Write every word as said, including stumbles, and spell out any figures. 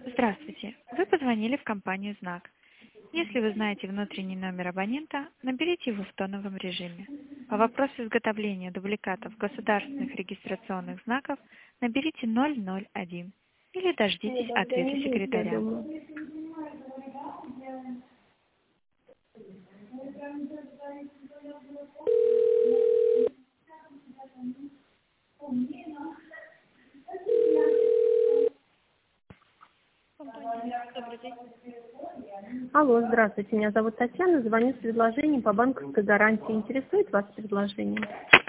Здравствуйте. Вы позвонили в компанию «Знак». Если вы знаете внутренний номер абонента, наберите его в тоновом режиме. По вопросу изготовления дубликатов государственных регистрационных знаков наберите ноль ноль один или дождитесь Нет, я ответа не будет, я секретаря. думаю. Добрый день. Алло, здравствуйте, меня зовут Татьяна, звоню с предложением по банковской гарантии. Интересует вас предложение?